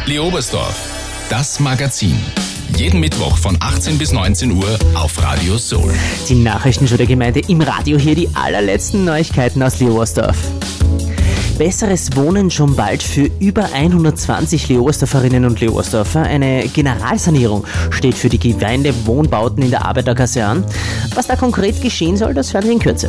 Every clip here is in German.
Leobersdorf, das Magazin. Jeden Mittwoch von 18 bis 19 Uhr auf Radio Soul. Die Nachrichtenshow der Gemeinde im Radio, hier die allerletzten Neuigkeiten aus Leobersdorf. Besseres Wohnen schon bald für über 120 Leobersdorferinnen und Leobersdorfer. Eine Generalsanierung steht für die Gemeindewohnbauten in der Arbeitergasse an. Was da konkret geschehen soll, das hören wir in Kürze.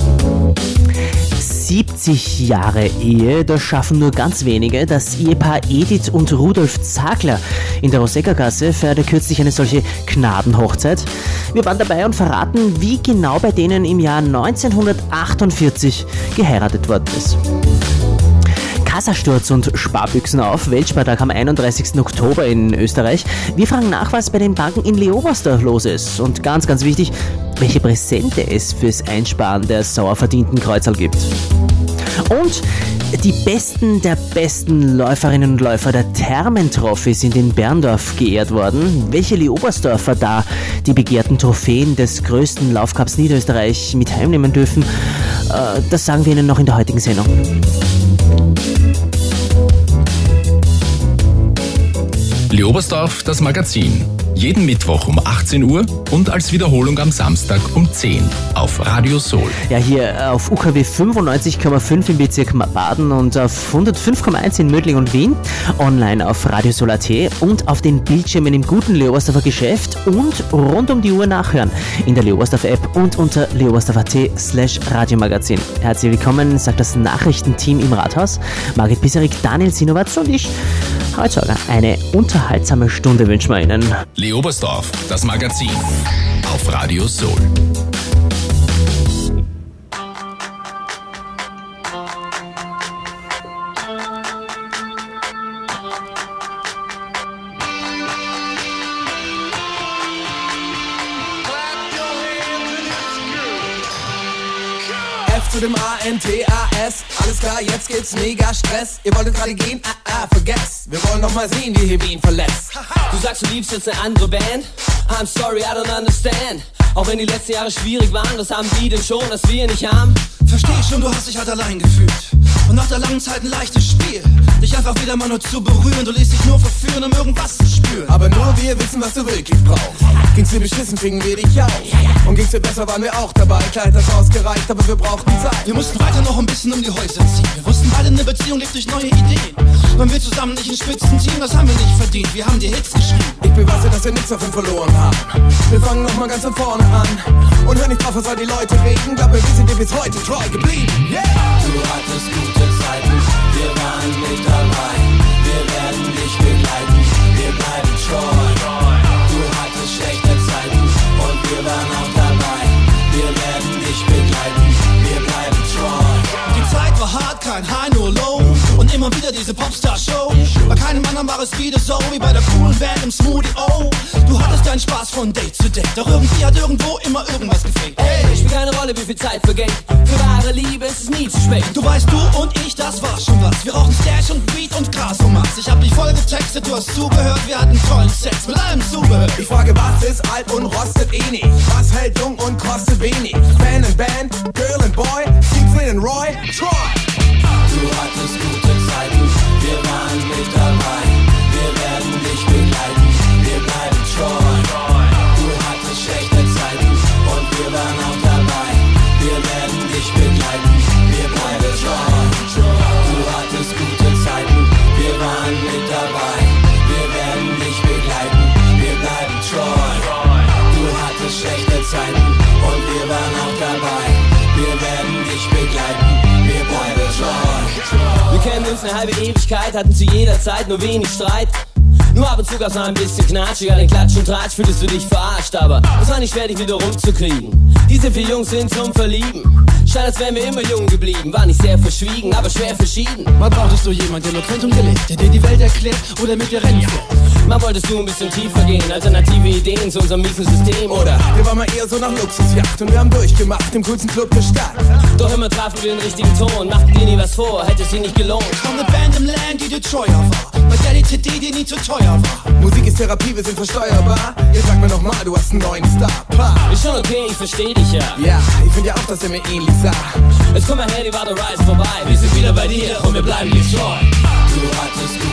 70 Jahre Ehe, das schaffen nur ganz wenige. Das Ehepaar Edith und Rudolf Zagler in der Rosecker-Gasse feierte kürzlich eine solche Gnadenhochzeit. Wir waren dabei und verraten, wie genau bei denen im Jahr 1948 geheiratet worden ist. Kassasturz und Sparbüchsen auf, Weltspartag am 31. Oktober in Österreich. Wir fragen nach, was bei den Banken in Leobersdorf los ist. Und ganz, ganz wichtig, welche Präsente es fürs Einsparen der sauer verdienten Kreuzerl gibt. Und die Besten der besten Läuferinnen und Läufer der Thermentrophy sind in Berndorf geehrt worden. Welche Leobersdorfer da die begehrten Trophäen des größten Laufcups Niederösterreich mit heimnehmen dürfen, das sagen wir Ihnen noch in der heutigen Sendung. Leobersdorf, das Magazin. Jeden Mittwoch um 18 Uhr und als Wiederholung am Samstag um 10 auf Radio Soul. Ja, hier auf UKW 95,5 im Bezirk Baden und auf 105,1 in Mödling und Wien. Online auf radiosoul.at und auf den Bildschirmen im guten Leobersdorfer Geschäft und rund um die Uhr nachhören in der Leobersdorf-App und unter leobersdorf.at/Radiomagazin. Herzlich willkommen, sagt das Nachrichtenteam im Rathaus. Margit Pisarik, Daniel Sinowatz und ich. Heute eine unterhaltsame Stunde wünschen wir Ihnen. Leobersdorf, das Magazin auf Radio Soul. Zu dem A-N-T-A-S, alles klar, jetzt gibt's mega Stress. Ihr wolltet gerade gehen, vergesst. Wir wollen noch mal sehen, wie ihr Wien verlässt. Du sagst, du liebst jetzt eine andere Band. I'm sorry, I don't understand. Auch wenn die letzten Jahre schwierig waren, was haben die denn schon, das wir nicht haben? Versteh schon, du hast dich halt allein gefühlt. Und nach der langen Zeit ein leichtes Spiel. Dich einfach wieder mal nur zu berühren. Du lässt dich nur verführen, um irgendwas zu spüren. Aber nur wir wissen, was du wirklich brauchst. Ging's dir beschissen, fingen wir dich auf. Und ging's dir besser, waren wir auch dabei. Klar hat das ausgereicht, aber wir brauchten Zeit. Wir mussten weiter noch ein bisschen um die Häuser ziehen. Wir wussten beide, eine Beziehung lebt durch neue Ideen. Waren wir zusammen nicht ein Spitzenteam, das haben wir nicht verdient. Wir haben die Hits geschrieben. Ich beweise, dass wir nichts davon verloren haben. Wir fangen noch mal ganz von vorne an. Und hör nicht drauf, was all die Leute reden. Glaub mir, wir sind dir bis heute treu geblieben. Yeah! Du hattest gute Zeiten, wir waren nicht allein. Wir werden dich begleiten, wir bleiben treu. Du hattest schlechte Zeiten und wir waren auch dabei. Wir werden dich begleiten, wir bleiben treu. Die Zeit war hart, kein High, nur Low. Und immer wieder diese Popstar-Show. Bei keinem anderen war es wieder so wie bei der coolen Band im Smoothie. Oh, du hattest deinen Spaß von Date zu Date. Doch irgendwie hat irgendwo immer irgendwas gefehlt. Hey, spielt keine Rolle, wie viel Zeit vergeht. Für wahre Liebe ist es nie zu spät. Du weißt, du und ich, das war schon was. Wir rauchen Stash und Weed und Gras und Max. Ich hab dich voll getextet, du hast zugehört. Wir hatten tollen Sex mit allem Zubehör. Ich frage, was ist alt und rostet eh nicht? Was hält jung und kostet wenig? Fan and Band, Girl and Boy, Siegfried and Roy, Troy. Du hattest gute Zeiten, wir waren nicht allein. Wir werden dich begleiten, wir bleiben treu. Du hattest schlechte Zeiten und wir waren auch dabei. Wir werden dich begleiten, wir bleiben treu. Du hattest gute Zeiten, wir waren mit dabei. Wir werden dich begleiten, wir bleiben treu. Du hattest schlechte Zeiten und wir waren auch dabei. Wir werden dich begleiten, wir bleiben treu. Wir kennen uns eine halbe Ewigkeit, hatten zu jeder Zeit nur wenig Streit. Nur ab und zu gab's noch ein bisschen Knatsch, egal in Klatsch und Tratsch fühltest du dich verarscht. Aber es war nicht schwer, dich wieder rumzukriegen. Diese vier Jungs sind zum Verlieben. Scheint, als wären wir immer jung geblieben. War nicht sehr verschwiegen, aber schwer verschieden. Mal brauchtest du jemand, der eloquent und gelebt, der dir die Welt erklärt oder mit dir rennen fährt. Mal wolltest du ein bisschen tiefer gehen, alternative Ideen zu unserem miesen System. Oder wir waren mal eher so nach Luxusjacht und wir haben durchgemacht im coolsten Club der Stadt. Doch immer trafen wir den richtigen Ton, machten dir nie was vor, hätte es sie nicht gelohnt. Von der Band im Land, die dir treuer war, bei der die TD dir nie zu teuer war. Musik ist Therapie, wir sind versteuerbar. Jetzt sag mir noch mal, du hast einen neuen Star. Ist schon okay, ich versteh dich ja. Ja, ich find ja auch, dass er mir ähnlich sah. Jetzt komm mal her, die Water Rise vorbei. Wir sind wieder bei dir und wir bleiben dir treu. Du hattest